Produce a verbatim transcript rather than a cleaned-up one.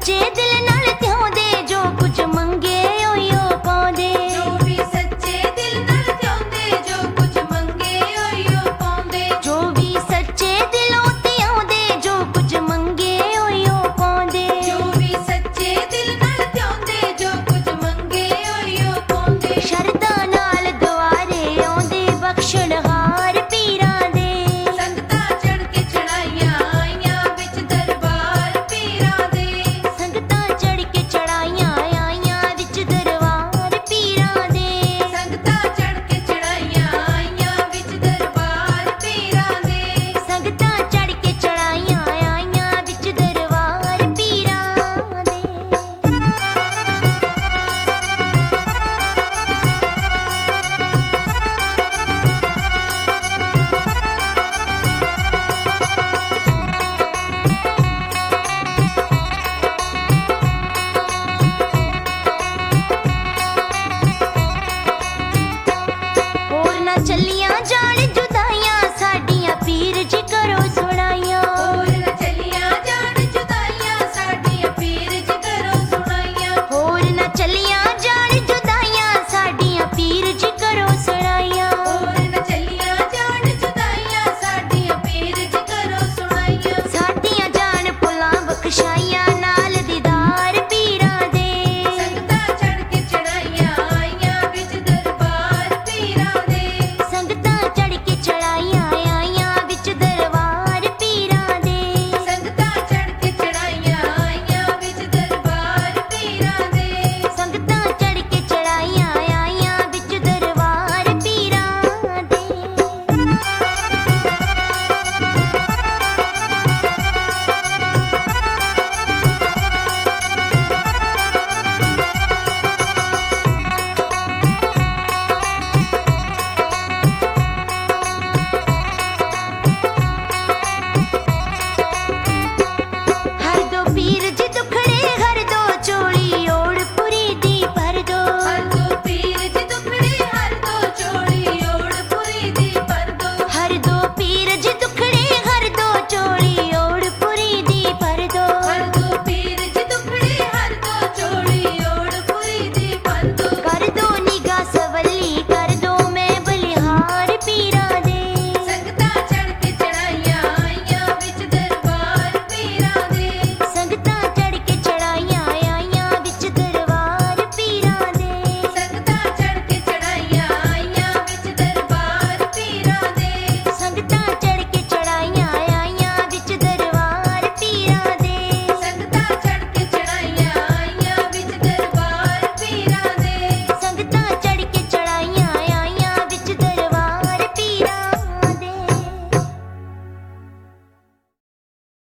सच्चे दिल नाल त्योंदे जो कुछ मंगे ओयो पाउंदे जो भी सच्चे दिल नाल त्योंदे जो कुछ मंगे ओयो पाउंदे जो भी सच्चे दिलों ते आउंदे जो कुछ मंगे ओयो पाउंदे जो भी सच्चे दिल नाल त्योंदे जो कुछ मंगे ओयो पाउंदे शरदा नाल दुआरे आउंदे बख्शणहार पीरां दे संगतां चढ़ के चढ़ाइयां आईयां विच दरबार पीरां दे संगतां चढ़ के चढ़ाइयां आईयां विच दरबार पीरां दे संगतां चढ़ के चढ़ाइयां आईयां विच दरबार पीरां दे संगतां चढ़ के चढ़ाइयां आईयां विच दरबार पीरां दे ਹੋਰ ਨਾ ਚੱਲੀਆਂ ਜਾਣ ਜੁਦਾਈਆਂ ਸਾਡੀਆਂ ਪੀਰ ਜੀ ਕਰੋ ਸੁਣਾਈਆਂ ਹੋਰ ਨਾ ਚੱਲੀਆਂ ਜਾਣ ਜੁਦਾਈਆਂ ਸਾਡੀਆਂ ਪੀਰ ਜੀ ਕਰੋ ਸੁਣਾਈਆਂ ਹੋਰ ਨਾ ਚੱਲੀਆਂ ਜਾਣ ਜੁਦਾਈਆਂ ਸਾਡੀਆਂ ਪੀਰ ਜੀ ਕਰੋ ਸੁਣਾਈਆਂ ਹੋਰ ਨਾ ਚੱਲੀਆਂ ਜਾਣ ਜੁਦਾਈਆਂ ਸਾਡੀਆਂ ਪੀਰ ਜੀ ਕਰੋ ਸੁਣਾਈਆਂ ਸਾਡੀਆਂ ਜਾਨ ਪੁਲਾਂ ਬਖਸ਼ਾਈਆਂ ਨਾਲ ਦੀਦਾਰ ਪੀਰਾਂ ਦੇ ਸੰਗਤਾਂ ਚੜ੍ਹ ਕੇ ਚੜ੍ਹਾਈਆਂ ਆਈਆਂ ਵਿੱਚ ਦਰਬਾਰ ਪੀਰਾਂ ਦੇ ਸੰਗਤਾਂ ਚੜ ਕੇ ਚੜਾਈਆਂ ਆਈਆਂ ਵਿੱਚ ਦਰਬਾਰ ਪੀਰਾਂ ਦੇ ਸੰਗਤਾਂ ਚੜ੍ਹ ਕੇ ਚੜ੍ਹਾਈਆਂ ਆਈਆਂ ਵਿੱਚ ਦਰਬਾਰ ਪੀਰਾਂ ਦੇ ਸੰਗਤਾਂ ਚੜ ਕੇ ਚੜਾਈਆਂ ਆਈਆਂ ਵਿੱਚ ਦਰਬਾਰ ਪੀਰਾਂ ਦੇ ਹਰ ਦੋ ਪੀਰ ਜੀ ਦੁਖੜੇ ਹਰ ਦੋ ਚੋਲੀ ਓੜ ਪੁਰੀ ਦੀ ਭਰ ਦੋ ਹਰ ਦੋ ਪੀਰ ਜੀ ਦੁਖੜੇ ਹਰ ਦੋ ਚੋਲੀ ਓੜ ਪੁਰੀ ਦੀ ਪਰ ਦੋ ਹਰ ਦੋ ਪੀਰ ਜੀ ਦੁਖੜੇ ਹਰ ਦੋ ਚੋਲੀ ਓੜ ਪੁਰੀ ਦੀ ਭਰ ਦੋ ਹਰ ਦੋ